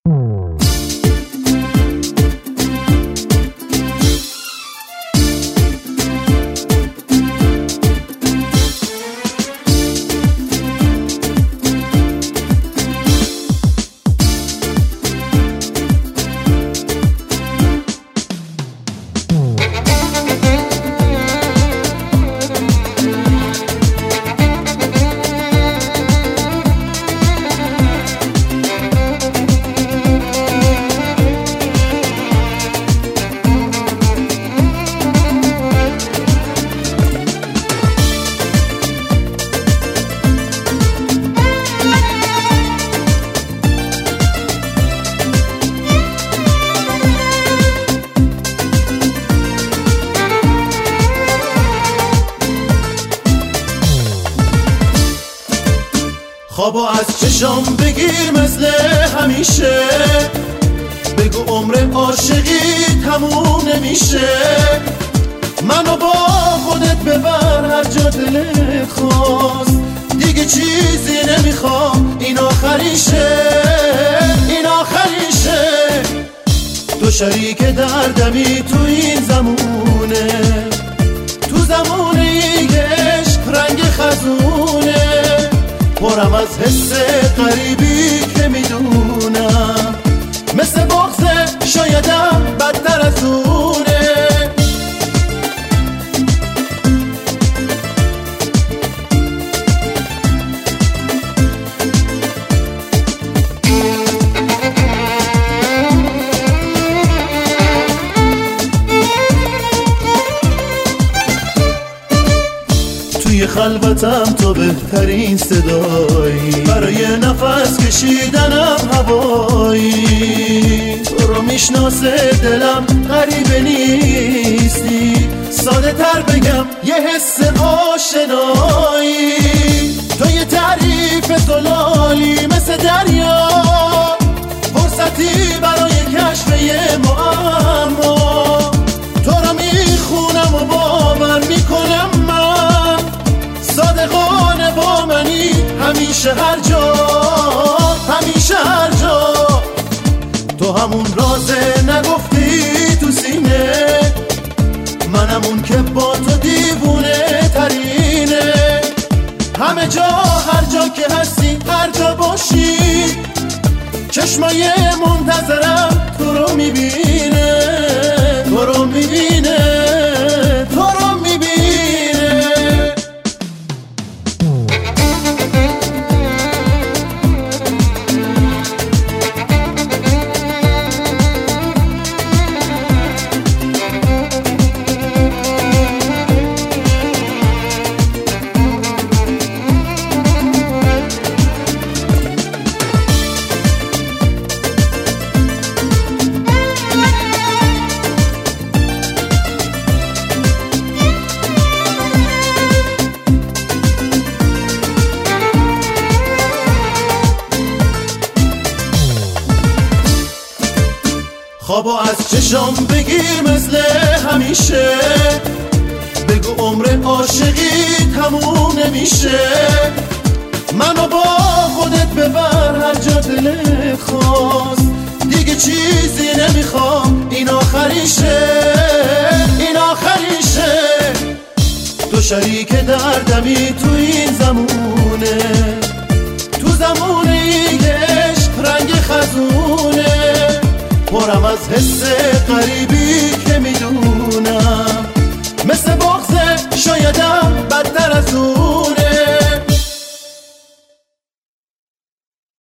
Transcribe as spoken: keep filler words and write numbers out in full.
خوابو از چشام بگیر مثل همیشه، بگو عمر عاشقی تموم نمیشه. منو با خودت ببر هر جا دلت خواست، دیگه چیزی نمیخوام، این آخریشه، این آخریشه. تو شریک دردمی تو این زمونه، تو زمونه ای که عشق رنگ خزونه، پرم از حس غریبی که میدونم، مثل بغضه شایدم بدتر از اونه. توی خلوتم تو بهترین صدایی، برای نفس کشیدنم هوایی. تو رو میشناسه دلم غریبه نیستی، ساده تر بگم یه حس آشنایی. تو یه تعریف زلالی مثل دریا، فرصتی برای کشف یه معما. تو رو میخونم و باور میکنم من، صادقانه با منی همیشه هر جا، همیشه هر جا. تو همون رازه نگفتی تو سینه، من همون که با تو دیوونه ترینه. همه جا هر جا که هستی هر جا باشی، چشمای منتظرم تو رو میبینه، تو رو میبینه، تو رو میبینه. خوابو از چشام بگیر مثل همیشه، بگو عمر عاشقی تموم نمیشه. منو با خودت ببر هر جا دلت خواست، دیگه چیزی نمیخوام، این آخریشه، این آخریشه. تو شریک دردمی تو این زمونه، تو زمونه ای که عشق رنگ خزونه، پرم از حس غریبی که میدونم،